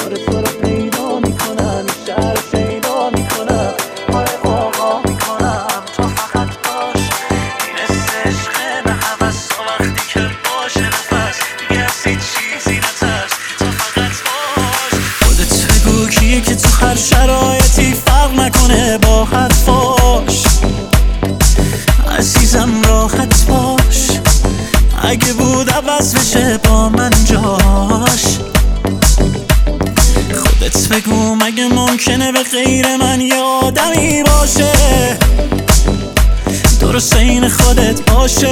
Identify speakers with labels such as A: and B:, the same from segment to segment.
A: آره تو رو پیدا میکنم، این شهر رو شیدا میکنم، آره آقا میکنم تو فقط باش. این حس عشق نه هوس تا وقتی که باشه نفس دیگه از هیچ چیزی نترس، تو فقط باش. خودت بگو کیه که تو هر شرایطی فرق نکنه با حرفاش. عزیزم راحت باش، اگه بود عوض بشه با من جاش. خودت بگو مگه ممکنه به غیر من یه آدمی باشه درست این خودت باشه،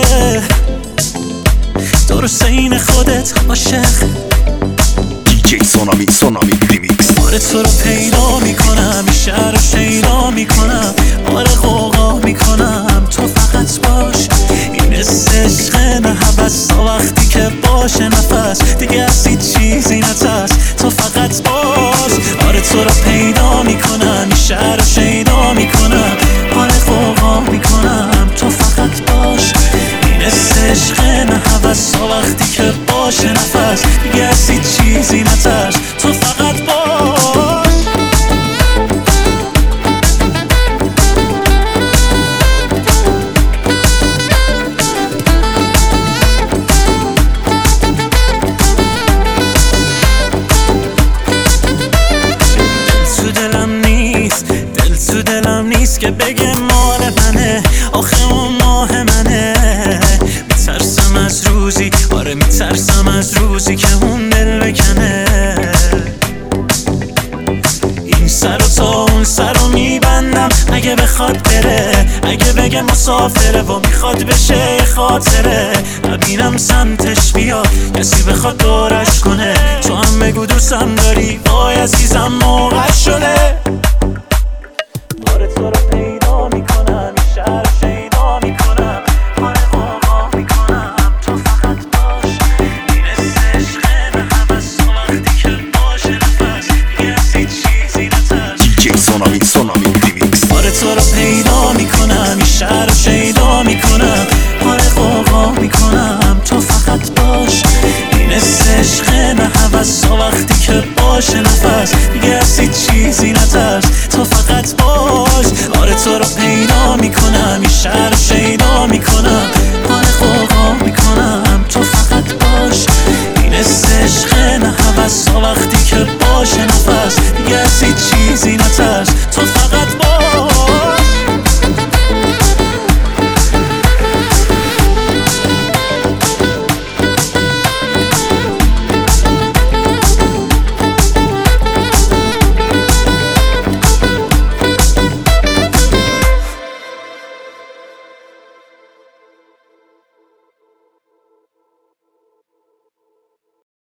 A: درست این خودت عاشق.
B: دیجی سونامی ریمیکس.
A: آره تو رو پیدا میکنم، این شهر رو شیدا میکنم، آره غوغا میکنم تو فقط باش. این حس عشق نه هوس تا وقتی که باشه نفس دیگه از هیچ چیزی نترس، تو فقط باش. آره تو رو پیدا میکنم، این شهر رو شیدا میکنم، آره غوغا میکنم تو فقط باش. این حس عشق نه هوس تا وقتی که باشه نفس دیگه از هیچ چیزی نترس، تو فقط باش. دلم نیست که بگه مال منه، آخه اون ماه منه. میترسم از روزی، آره میترسم از روزی که اون دل بکنه. این سر و تا اون سر رو میبندم اگه بخواد بره، اگه بگه مسافره و میخواد بشه خاطره. نبینم سمتش بیاد کسی بخواد دورش کنه، تو هم بگو دوستم داری وای عزیزم موقع شده. آره تو رو پیدا میکنم، این شهر رو شیدا میکنم، آره غوغا میکنم تو فقط باش. این حس عشق نه هوس تا وقتی که باشه نفس دیگه از هیچ چیزی نترس.
B: دیجی سونامی ریمیکس.
A: آره تو رو پیدا میکنم، این شهر رو شیدا میکنم، آره غوغا میکنم تو فقط باش. این حس عشق نه هوس تا وقتی که باشه نفس دیگه از هیچ چیزی نترس، تو فقط باش. آره تو رو